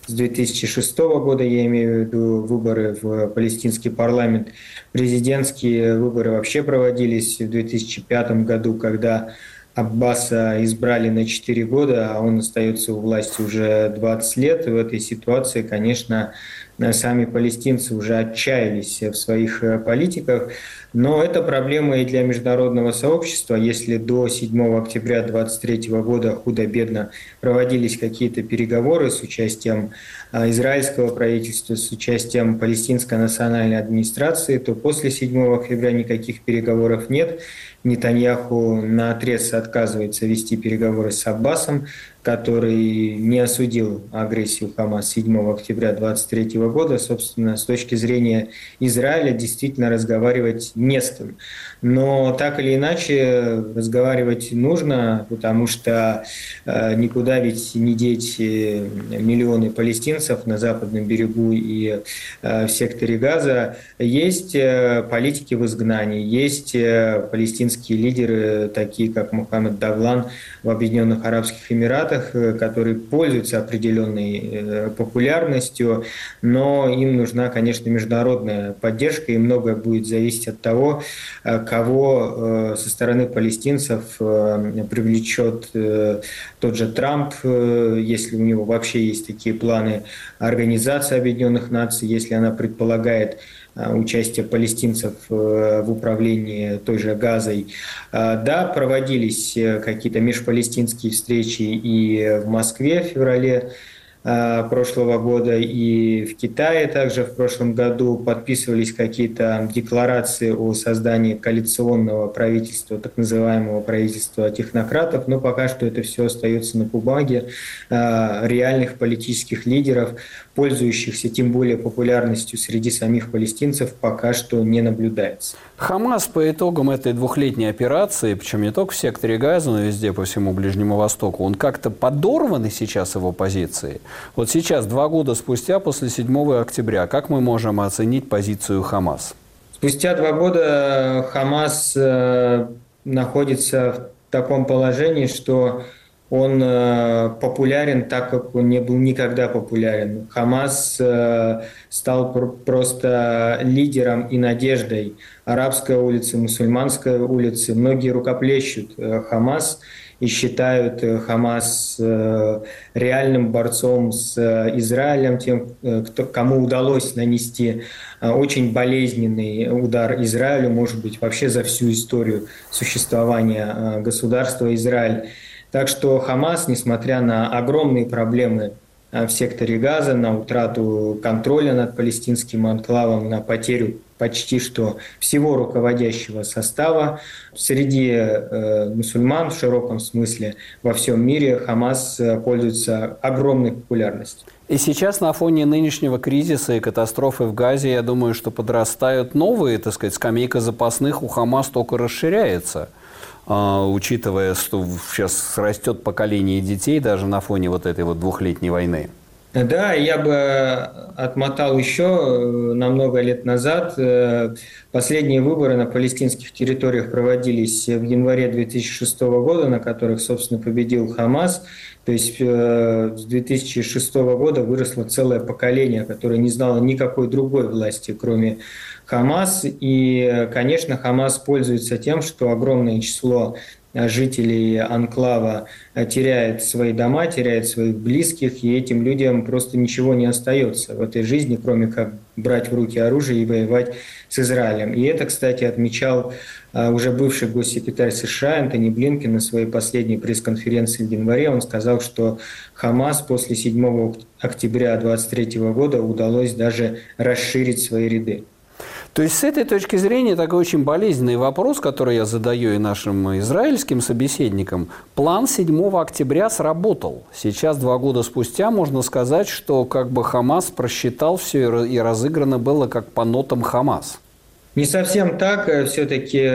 с две тысячи шестого года, я имею в виду выборы в палестинский парламент. Президентские выборы вообще проводились в две тысячи пятом году, когда Аббаса избрали на четыре года, а он остается у власти уже двадцать лет. И в этой ситуации, конечно, сами палестинцы уже отчаялись в своих политиках. Но это проблема и для международного сообщества. Если до седьмого октября две тысячи двадцать третьего года худо-бедно проводились какие-то переговоры с участием израильского правительства, с участием палестинской национальной администрации, то после седьмого октября никаких переговоров нет. Нетаньяху наотрез отказывается вести переговоры с Аббасом, который не осудил агрессию Хамас седьмого октября две тысячи двадцать третьего года. Собственно, с точки зрения Израиля действительно разговаривать не с кем. Но так или иначе разговаривать нужно, потому что э, никуда ведь не деть миллионы палестинцев на западном берегу и э, в секторе Газа. Есть э, политики в изгнании, есть э, палестинские лидеры, такие как Мухаммед Давлан в Объединенных Арабских Эмиратах, которые пользуются определенной популярностью, но им нужна, конечно, международная поддержка, и многое будет зависеть от того, кого со стороны палестинцев привлечет тот же Трамп, если у него вообще есть такие планы, Организация Объединенных Наций, если она предполагает участие палестинцев в управлении той же Газой. Да, проводились какие-то межпалестинские встречи и в Москве в феврале прошлого года, и в Китае также в прошлом году подписывались какие-то декларации о создании коалиционного правительства, так называемого правительства технократов, но пока что это все остается на бумаге. Реальных политических лидеров, пользующихся тем более популярностью среди самих палестинцев, пока что не наблюдается. Хамас по итогам этой двухлетней операции, причем не только в секторе Газа, но и везде по всему Ближнему Востоку, он как-то подорван сейчас его позиции? Вот сейчас, два года спустя, после седьмого октября, как мы можем оценить позицию Хамас? Спустя два года Хамас э, находится в таком положении, что он э, популярен так, как он не был никогда популярен. Хамас э, стал пр- просто лидером и надеждой арабской улицы, мусульманской улицы. Многие рукоплещут э, Хамас и считают э, Хамас э, реальным борцом с э, Израилем, тем, э, кто, кому удалось нанести э, очень болезненный удар Израилю, может быть, вообще за всю историю существования э, государства Израиль. Так что Хамас, несмотря на огромные проблемы в секторе Газа, на утрату контроля над палестинским анклавом, на потерю почти что всего руководящего состава, среди э, мусульман в широком смысле во всем мире Хамас пользуется огромной популярностью. И сейчас на фоне нынешнего кризиса и катастрофы в Газе, я думаю, что подрастают новые, так сказать, скамейка запасных у Хамас только расширяется. Учитывая, что сейчас растет поколение детей даже на фоне вот этой вот двухлетней войны? Да, я бы отмотал еще на много лет назад. Последние выборы на палестинских территориях проводились в январе две тысячи шестого года, на которых, собственно, победил Хамас. То есть с две тысячи шестого года выросло целое поколение, которое не знало никакой другой власти, кроме Хамас. И, конечно, Хамас пользуется тем, что огромное число жителей анклава теряет свои дома, теряет своих близких, и этим людям просто ничего не остается в этой жизни, кроме как брать в руки оружие и воевать с Израилем. И это, кстати, отмечал уже бывший госсекретарь США Энтони Блинкен на своей последней пресс-конференции в январе. Он сказал, что Хамас после седьмого октября две тысячи двадцать третьего года удалось даже расширить свои ряды. То есть с этой точки зрения такой очень болезненный вопрос, который я задаю и нашим израильским собеседникам. План седьмого октября сработал. Сейчас, два года спустя, можно сказать, что как бы Хамас просчитал все и разыграно было как по нотам Хамас. Не совсем так. Все-таки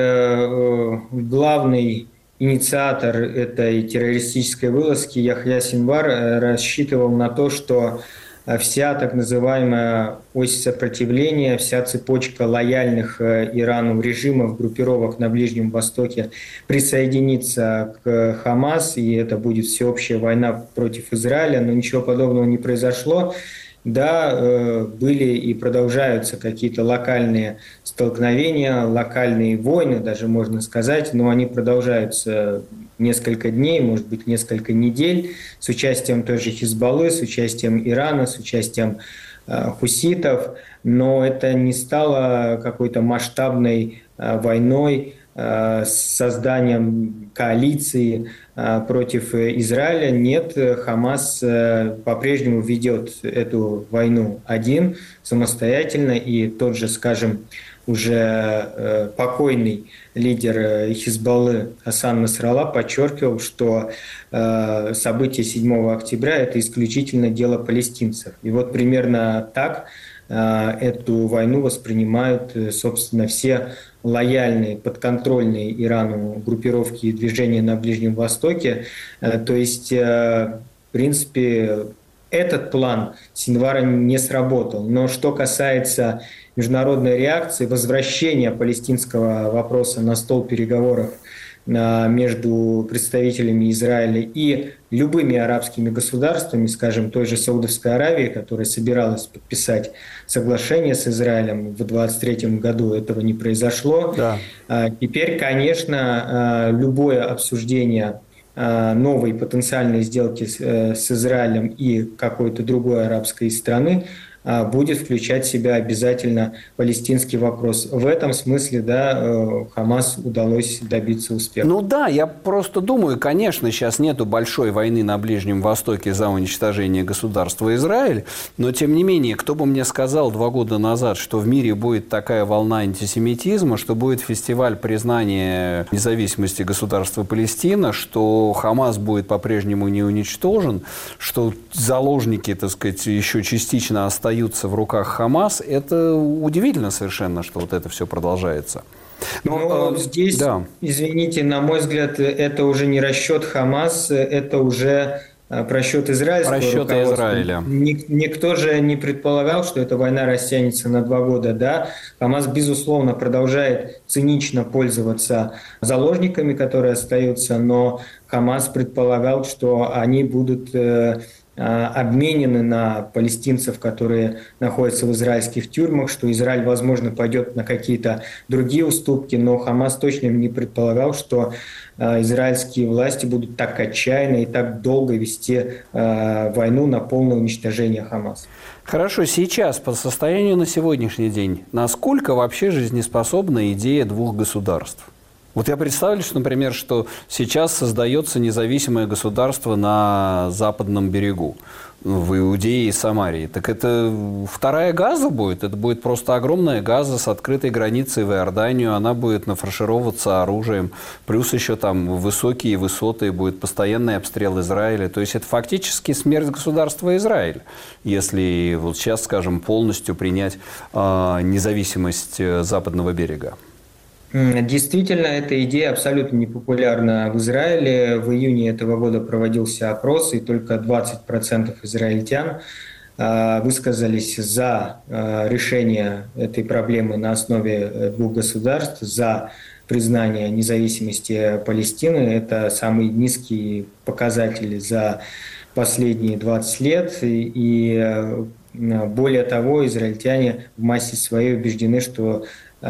главный инициатор этой террористической вылазки Яхья Синвар рассчитывал на то, что вся так называемая ось сопротивления, вся цепочка лояльных Ирану режимов, группировок на Ближнем Востоке присоединится к Хамас, и это будет всеобщая война против Израиля, но ничего подобного не произошло. Да, были и продолжаются какие-то локальные столкновения, локальные войны, даже можно сказать, но они продолжаются несколько дней, может быть, несколько недель, с участием той же Хизбаллы, с участием Ирана, с участием хуситов, но это не стало какой-то масштабной войной с созданием коалиции против Израиля. Нет, Хамас по-прежнему ведет эту войну один, самостоятельно, и тот же, скажем, уже покойный лидер Хизбаллы Хасан Насралла подчеркивал, что события седьмого октября – это исключительно дело палестинцев. И вот примерно так эту войну воспринимают, собственно, все лояльные, подконтрольные Ирану группировки и движения на Ближнем Востоке. То есть, в принципе, этот план Синвара не сработал. Но что касается международной реакции, возвращения палестинского вопроса на стол переговоров между представителями Израиля и любыми арабскими государствами, скажем, той же Саудовской Аравии, которая собиралась подписать соглашение с Израилем в двадцать третьем году, этого не произошло. Да. Теперь, конечно, любое обсуждение новой потенциальной сделки с Израилем и какой-то другой арабской страны будет включать в себя обязательно палестинский вопрос. В этом смысле, да, Хамас удалось добиться успеха. Ну да, я просто думаю, конечно, сейчас нету большой войны на Ближнем Востоке за уничтожение государства Израиль, но тем не менее, кто бы мне сказал два года назад, что в мире будет такая волна антисемитизма, что будет фестиваль признания независимости государства Палестина, что Хамас будет по-прежнему не уничтожен, что заложники, так сказать, еще частично остаются в руках Хамас, это удивительно совершенно, что вот это все продолжается. Но, Но здесь, да. извините, на мой взгляд, это уже не расчет Хамас, это уже просчет израильского Расчеты Израиля. Никто же не предполагал, что эта война растянется на два года. Да? Хамас, безусловно, продолжает цинично пользоваться заложниками, которые остаются, но Хамас предполагал, что они будут обменены на палестинцев, которые находятся в израильских тюрьмах, что Израиль, возможно, пойдет на какие-то другие уступки, но Хамас точно не предполагал, что израильские власти будут так отчаянно и так долго вести войну на полное уничтожение Хамаса. Хорошо, сейчас, по состоянию на сегодняшний день, насколько вообще жизнеспособна идея двух государств? Вот я представляю, что, например, что сейчас создается независимое государство на западном берегу, в Иудее и Самарии. Так это вторая Газа будет? Это будет просто огромная Газа с открытой границей в Иорданию. Она будет нафаршироваться оружием. Плюс еще там высокие высоты, будет постоянный обстрел Израиля. То есть это фактически смерть государства Израиль, если вот сейчас, скажем, полностью принять э, независимость западного берега. Действительно, эта идея абсолютно непопулярна в Израиле. В июне этого года проводился опрос, и только двадцать процентов израильтян высказались за решение этой проблемы на основе двух государств, за признание независимости Палестины. Это самый низкий показатель за последние двадцать лет. И более того, израильтяне в массе своей убеждены, что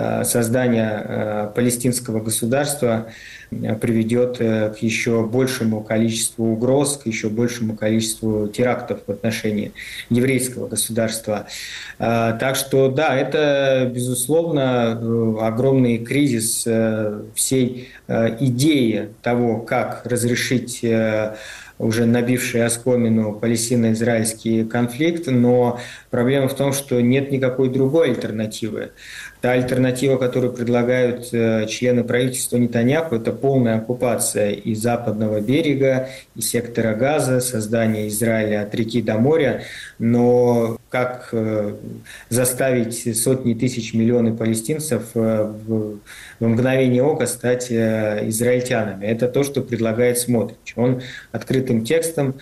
создание палестинского государства приведет к еще большему количеству угроз, к еще большему количеству терактов в отношении еврейского государства. Так что да, это, безусловно, огромный кризис всей идеи того, как разрешить уже набивший оскомину палестино-израильский конфликт, но проблема в том, что нет никакой другой альтернативы. Та альтернатива, которую предлагают члены правительства Нетаньяху, это полная оккупация и западного берега, и сектора Газа, создание Израиля от реки до моря. Но как заставить сотни тысяч, миллионы палестинцев в мгновение ока стать израильтянами. Это то, что предлагает Смотрич. Он открытым текстом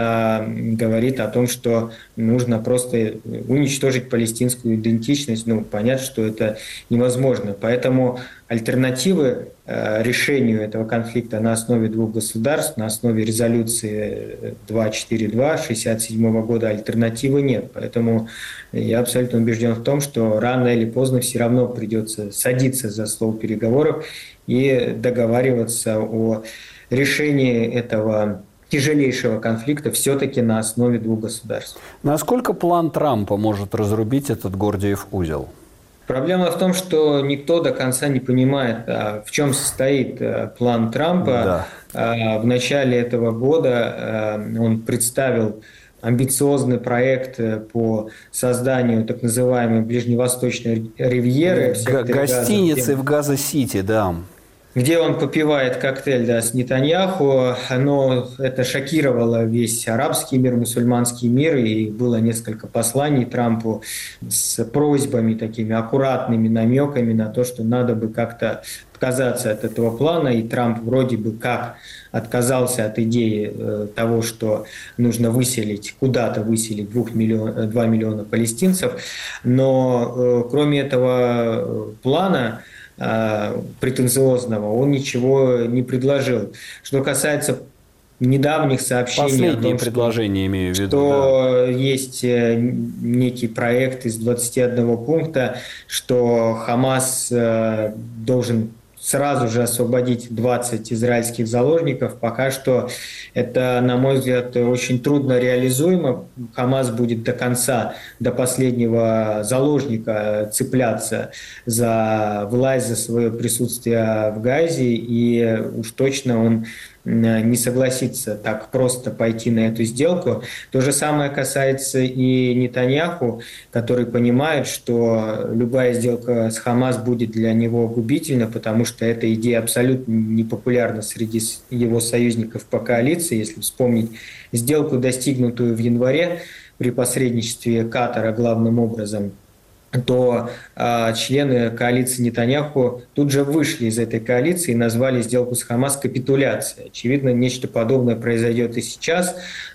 говорит о том, что нужно просто уничтожить палестинскую идентичность. Ну, понятно, что это невозможно. Поэтому альтернативы решению этого конфликта на основе двух государств, на основе резолюции двести четырьдесят два шестьдесят седьмого года альтернативы нет. Поэтому я абсолютно убежден в том, что рано или поздно все равно придется садиться за стол переговоров и договариваться о решении этого тяжелейшего конфликта все-таки на основе двух государств. Насколько план Трампа может разрубить этот Гордиев узел? Проблема в том, что никто до конца не понимает, в чем состоит план Трампа. Да. В начале этого года он представил амбициозный проект по созданию так называемой ближневосточной ривьеры. Г- гостиницы в Газа-Сити, да. Где он попивает коктейль, да, с Нетаньяху, но это шокировало весь арабский мир, мусульманский мир, и было несколько посланий Трампу с просьбами, такими аккуратными намеками на то, что надо бы как-то отказаться от этого плана, и Трамп вроде бы как отказался от идеи э, того, что нужно выселить, куда-то выселить двух миллион, два миллиона палестинцев, но э, кроме этого плана претенциозного, он ничего не предложил. Что касается недавних сообщений Последние о том, предложения, что, имею в виду, что да. есть некий проект из двадцати одного пункта, что Хамас должен сразу же освободить двадцать израильских заложников. Пока что это, на мой взгляд, очень трудно реализуемо. Хамас будет до конца, до последнего заложника цепляться за власть, за свое присутствие в Газе, и уж точно он не согласится так просто пойти на эту сделку. То же самое касается и Нетаньяху, который понимает, что любая сделка с Хамас будет для него губительна, потому что эта идея абсолютно непопулярна среди его союзников по коалиции. Если вспомнить сделку, достигнутую в январе при посредничестве Катара главным образом, то э, члены коалиции Нетаньяху тут же вышли из этой коалиции и назвали сделку с Хамас капитуляцией. Очевидно, нечто подобное произойдет и сейчас.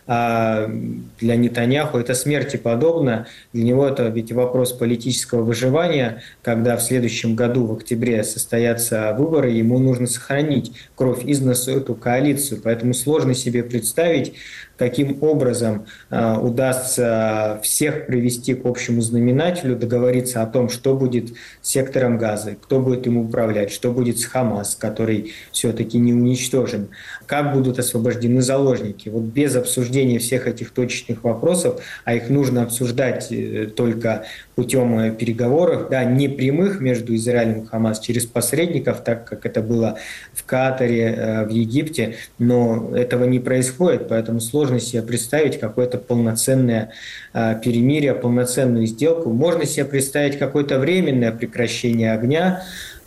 А для Нетаньяху это смерти подобно. Для него это ведь вопрос политического выживания. Когда в следующем году, в октябре, состоятся выборы, ему нужно сохранить кровь из носу эту коалицию. Поэтому сложно себе представить, каким образом э, удастся всех привести к общему знаменателю, договориться о том, что будет с сектором Газы, кто будет им управлять, что будет с Хамас, который все-таки не уничтожен, как будут освобождены заложники. Вот без обсуждения всех этих точечных вопросов, а их нужно обсуждать только путем переговоров, да, не прямых между Израилем и Хамас, через посредников, так как это было в Катаре, в Египте, но этого не происходит, поэтому сложно себе представить какое-то полноценное перемирие, полноценную сделку. Можно себе представить какое-то временное прекращение огня,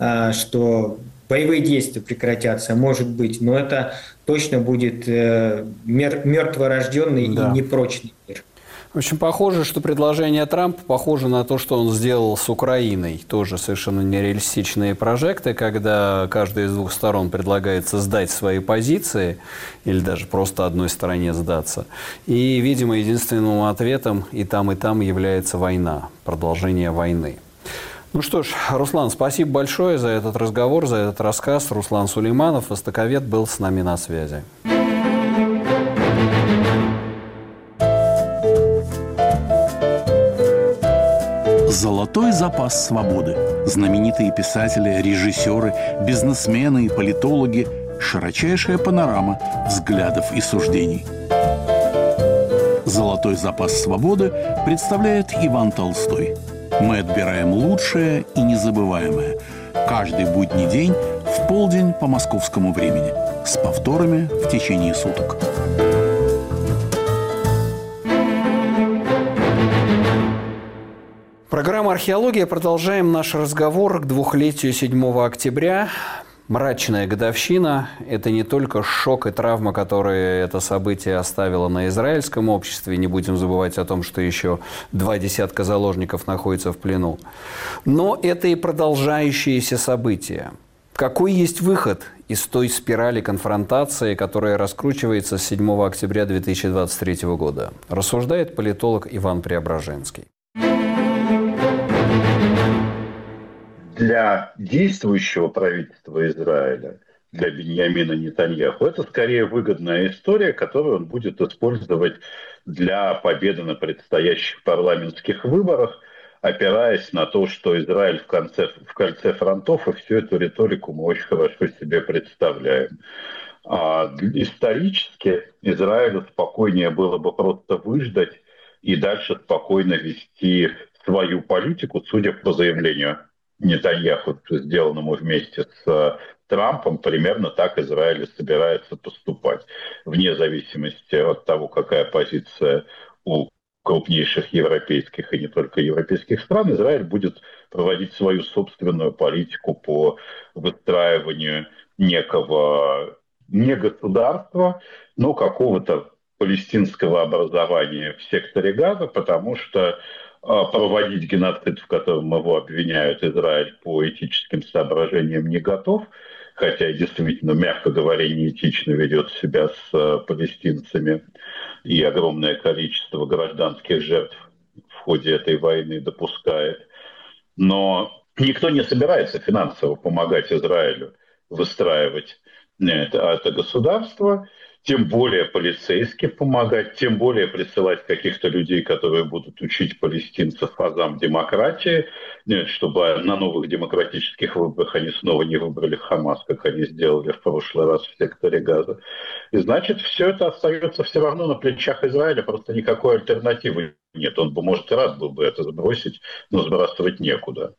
что боевые действия прекратятся, может быть, но это точно будет мертворожденный да. и непрочный мир. Очень похоже, что предложение Трампа похоже на то, что он сделал с Украиной. Тоже совершенно нереалистичные прожекты, когда каждая из двух сторон предлагается сдать свои позиции или даже просто одной стороне сдаться. И, видимо, единственным ответом и там, и там является война, продолжение войны. Ну что ж, Руслан, спасибо большое за этот разговор, за этот рассказ. Руслан Сулейманов, востоковед, был с нами на связи. Золотой запас свободы. Знаменитые писатели, режиссеры, бизнесмены и политологи. Широчайшая панорама взглядов и суждений. Золотой запас свободы представляет Иван Толстой. Мы отбираем лучшее и незабываемое. Каждый будний день в полдень по московскому времени. С повторами в течение суток. Программа «Археология». Продолжаем наш разговор к двухлетию седьмого октября. Мрачная годовщина – это не только шок и травма, которые это событие оставило на израильском обществе. Не будем забывать о том, что еще два десятка заложников находятся в плену. Но это и продолжающиеся события. Какой есть выход из той спирали конфронтации, которая раскручивается с седьмого октября две тысячи двадцать третьего года? Рассуждает политолог Иван Преображенский. Для действующего правительства Израиля, для Биньямина Нетаньяху, это скорее выгодная история, которую он будет использовать для победы на предстоящих парламентских выборах, опираясь на то, что Израиль в, конце, в кольце фронтов, и всю эту риторику мы очень хорошо себе представляем. А исторически Израилю спокойнее было бы просто выждать и дальше спокойно вести свою политику, судя по заявлению Нетаньяху, сделанному вместе с Трампом, примерно так Израиль собирается поступать, вне зависимости от того, какая позиция у крупнейших европейских и не только европейских стран. Израиль будет проводить свою собственную политику по выстраиванию некого не государства, но какого-то палестинского образования в секторе Газа, потому что проводить геноцид, в котором его обвиняют, Израиль по этическим соображениям не готов, хотя действительно, мягко говоря, неэтично ведет себя с палестинцами, и огромное количество гражданских жертв в ходе этой войны допускает. Но никто не собирается финансово помогать Израилю выстраивать это, это государство, тем более полицейски помогать, тем более присылать каких-то людей, которые будут учить палестинцев азам демократии, чтобы на новых демократических выборах они снова не выбрали Хамас, как они сделали в прошлый раз в секторе Газа. И значит, все это остается все равно на плечах Израиля, просто никакой альтернативы нет. Он бы, может, рад был бы это сбросить, но сбрасывать некуда.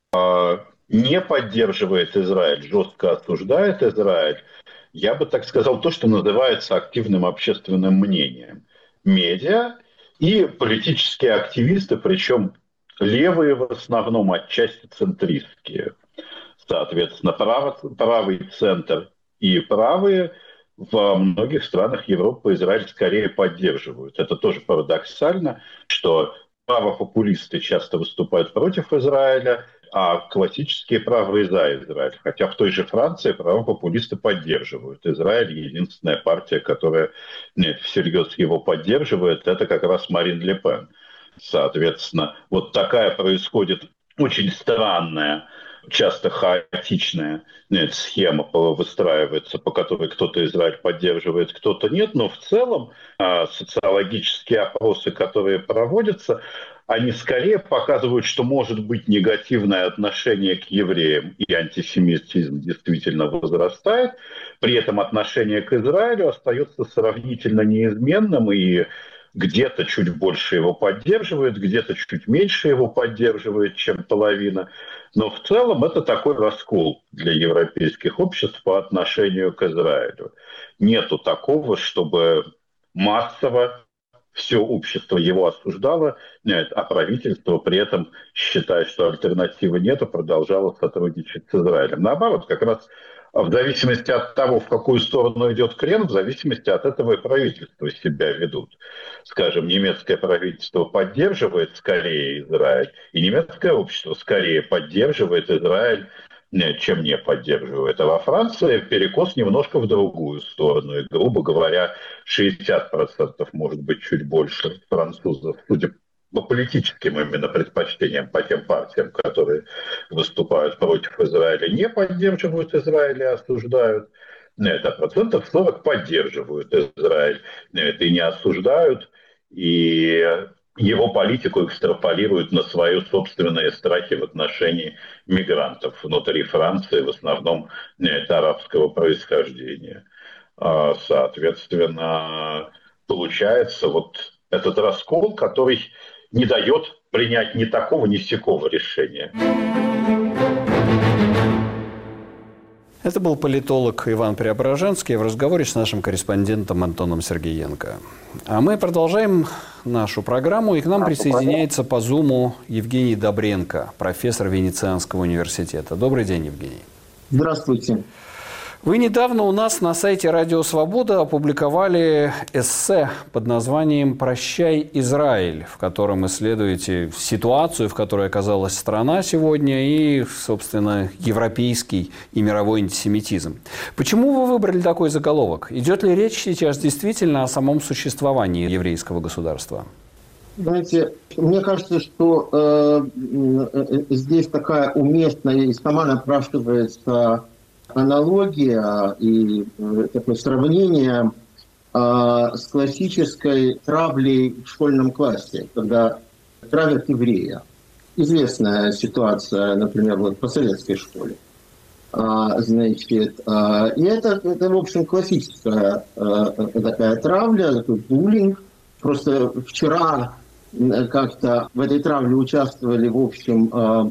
Не поддерживает Израиль, жестко осуждает Израиль, я бы так сказал, то, что называется активным общественным мнением. Медиа и политические активисты, причем левые в основном, отчасти центристские. Соответственно, право, правый центр и правые во многих странах Европы Израиль скорее поддерживают. Это тоже парадоксально, что правопопулисты часто выступают против Израиля, а классические правые за Израиль. Хотя в той же Франции правопопулисты поддерживают Израиль. Единственная партия, которая нет, всерьез его поддерживает, это как раз Марин Ле Пен. Соответственно, вот такая происходит очень странная, часто хаотичная нет, схема выстраивается, по которой кто-то Израиль поддерживает, кто-то нет. Но в целом социологические опросы, которые проводятся, они скорее показывают, что может быть негативное отношение к евреям, и антисемитизм действительно возрастает. При этом отношение к Израилю остается сравнительно неизменным, и где-то чуть больше его поддерживает, где-то чуть меньше его поддерживает, чем половина. Но в целом это такой раскол для европейских обществ по отношению к Израилю. Нету такого, чтобы массово все общество его осуждало, нет, а правительство при этом, считая, что альтернативы нет, продолжало сотрудничать с Израилем. Наоборот, как раз в зависимости от того, в какую сторону идет крен, в зависимости от этого и правительства себя ведут. Скажем, немецкое правительство поддерживает скорее Израиль, и немецкое общество скорее поддерживает Израиль, чем не поддерживает. А во Франции перекос немножко в другую сторону. И, грубо говоря, шестьдесят процентов, может быть, чуть больше французов, судя по политическим именно предпочтениям, по тем партиям, которые выступают против Израиля, не поддерживают Израиль и осуждают. Нет, а процентов сорок поддерживают Израиль. Нет, и не осуждают, и его политику экстраполируют на свои собственные страхи в отношении мигрантов внутри Франции, в основном нет, арабского происхождения. Соответственно, получается вот этот раскол, который не дает принять ни такого, ни сякого решения. Это был политолог Иван Преображенский в разговоре с нашим корреспондентом Антоном Сергеенко. А мы продолжаем нашу программу, и к нам присоединяется по Зуму Евгений Добренко, профессор Венецианского университета. Добрый день, Евгений. Здравствуйте. Вы недавно у нас на сайте «Радио Свобода» опубликовали эссе под названием «Прощай, Израиль», в котором исследуете ситуацию, в которой оказалась страна сегодня, и, собственно, европейский и мировой антисемитизм. Почему вы выбрали такой заголовок? Идет ли речь сейчас действительно о самом существовании еврейского государства? Знаете, мне кажется, что э, э, здесь такая уместная и сама напрашивается аналогия и такое сравнение а, с классической травлей в школьном классе, когда травят еврея. Известная ситуация, например, вот по советской школе. А, значит, а, и это, это, в общем, классическая а, такая травля, такой буллинг. Просто вчера как-то в этой травле участвовали, в общем, а,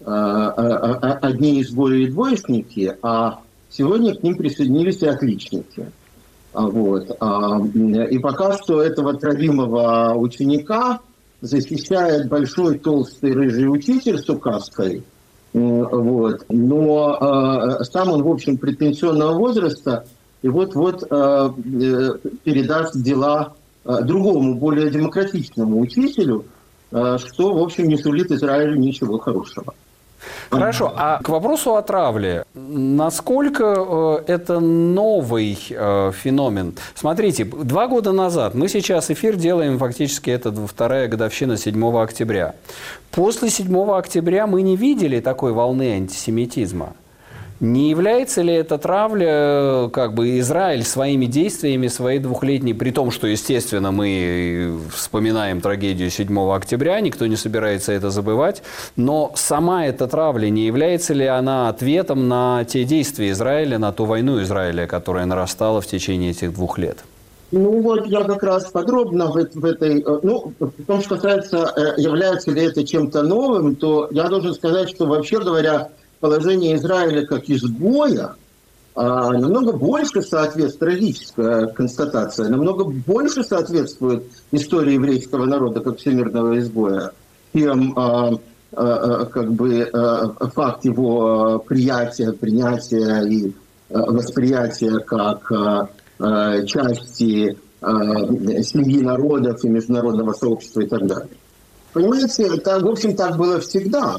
одни изгои и двоечники, а сегодня к ним присоединились и отличники. Вот. И пока что этого травимого ученика защищает большой толстый рыжий учитель с указкой. Вот. Но сам он, в общем, предпенсионного возраста и вот-вот передаст дела другому, более демократичному учителю, что, в общем, не сулит Израилю ничего хорошего. Хорошо, а к вопросу о травле. Насколько э, это новый э, феномен? Смотрите, два года назад, мы сейчас эфир делаем, фактически это вторая годовщина седьмого октября. После седьмого октября мы не видели такой волны антисемитизма. Не является ли эта травля, как бы, Израиль своими действиями, своей двухлетней, при том, что, естественно, мы вспоминаем трагедию седьмого октября, никто не собирается это забывать, но сама эта травля, не является ли она ответом на те действия Израиля, на ту войну Израиля, которая нарастала в течение этих двух лет? Ну вот я как раз подробно в, в этой... Ну, в том, что касается, является ли это чем-то новым, то я должен сказать, что, вообще говоря, положение Израиля как изгоя а, намного больше соответствует, трагическая констатация, намного больше соответствует истории еврейского народа как всемирного изгоя, чем а, а, как бы, а, факт его приятия, принятия и а, восприятия как а, а, части а, семьи народов и международного сообщества и так далее. Понимаете, это, в общем, так было всегда,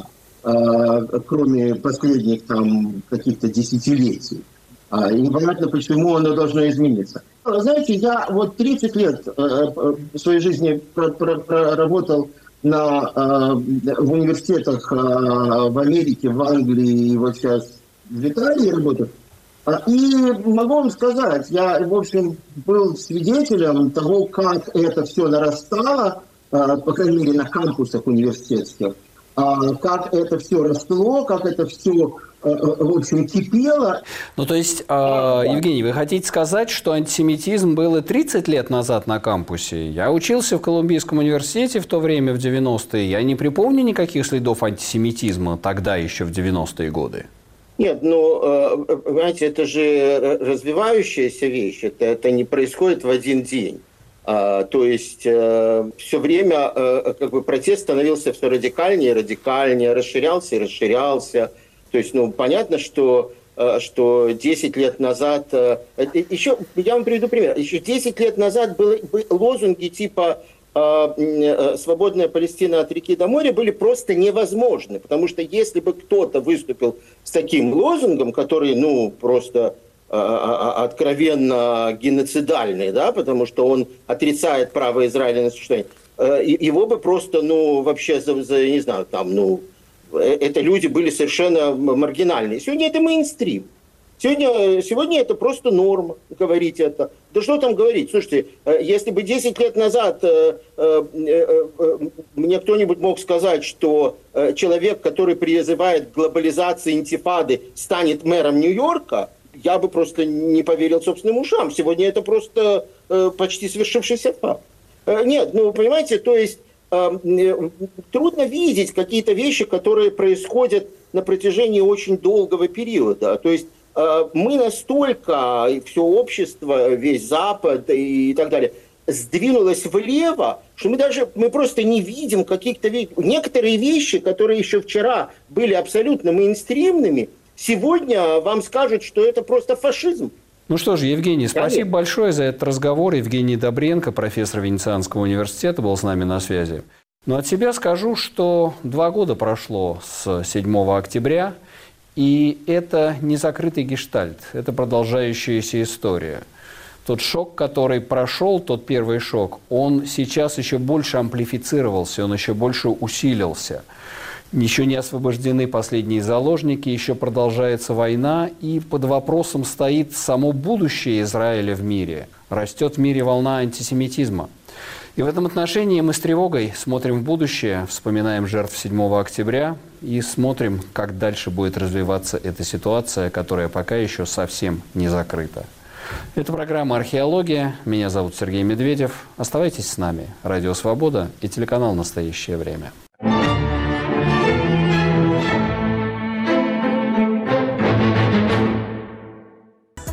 кроме последних там каких-то десятилетий. И непонятно, почему оно должно измениться. Знаете, я вот тридцать лет в своей жизни проработал на, в университетах в Америке, в Англии и вот сейчас в Италии работаю. И могу вам сказать, я, в общем, был свидетелем того, как это все нарастало, по крайней мере, на кампусах университетских. Как это все росло, как это все, в общем, кипело. Ну, то есть, Евгений, вы хотите сказать, что антисемитизм был и тридцать лет назад на кампусе? Я учился в Колумбийском университете в то время, в девяностые. Я не припомню никаких следов антисемитизма тогда еще, в девяностые годы. Нет, ну, понимаете, это же развивающаяся вещь. Это, это не происходит в один день. А, то есть э, все время э, как бы протест становился все радикальнее и радикальнее, расширялся и расширялся. То есть, ну, понятно, что, э, что десять лет назад... Э, еще, я вам приведу пример. Еще десять лет назад были, были лозунги типа э, э, «Свободная Палестина от реки до моря» были просто невозможны. Потому что если бы кто-то выступил с таким лозунгом, который, ну, просто... откровенно геноцидальный, да, потому что он отрицает право Израиля на существование, его бы просто, ну, вообще, за, за, не знаю, там, ну, это люди были совершенно маргинальные. Сегодня это мейнстрим. Сегодня, сегодня это просто норма, говорить это. Да что там говорить? Слушайте, если бы десять лет назад э, э, э, мне кто-нибудь мог сказать, что э, человек, который призывает к глобализации интифады, станет мэром Нью-Йорка, я бы просто не поверил собственным ушам. Сегодня это просто э, почти свершившийся факт. Э, нет, ну, понимаете, то есть э, э, трудно видеть какие-то вещи, которые происходят на протяжении очень долгого периода. То есть э, мы настолько, все общество, весь Запад и, и так далее, сдвинулось влево, что мы даже, мы просто не видим каких-то вещей. Некоторые вещи, которые еще вчера были абсолютно мейнстримными, сегодня вам скажут, что это просто фашизм. Ну что же, Евгений, спасибо Конечно. большое за этот разговор. Евгений Добренко, профессор Венецианского университета, был с нами на связи. Но от себя скажу, что два года прошло с седьмого октября, и это не закрытый гештальт, это продолжающаяся история. Тот шок, который прошел, тот первый шок, он сейчас еще больше амплифицировался, он еще больше усилился. Еще не освобождены последние заложники, еще продолжается война, и под вопросом стоит само будущее Израиля в мире. Растет в мире волна антисемитизма. И в этом отношении мы с тревогой смотрим в будущее, вспоминаем жертв седьмого октября и смотрим, как дальше будет развиваться эта ситуация, которая пока еще совсем не закрыта. Это программа «Археология». Меня зовут Сергей Медведев. Оставайтесь с нами. Радио «Свобода» и телеканал «Настоящее время».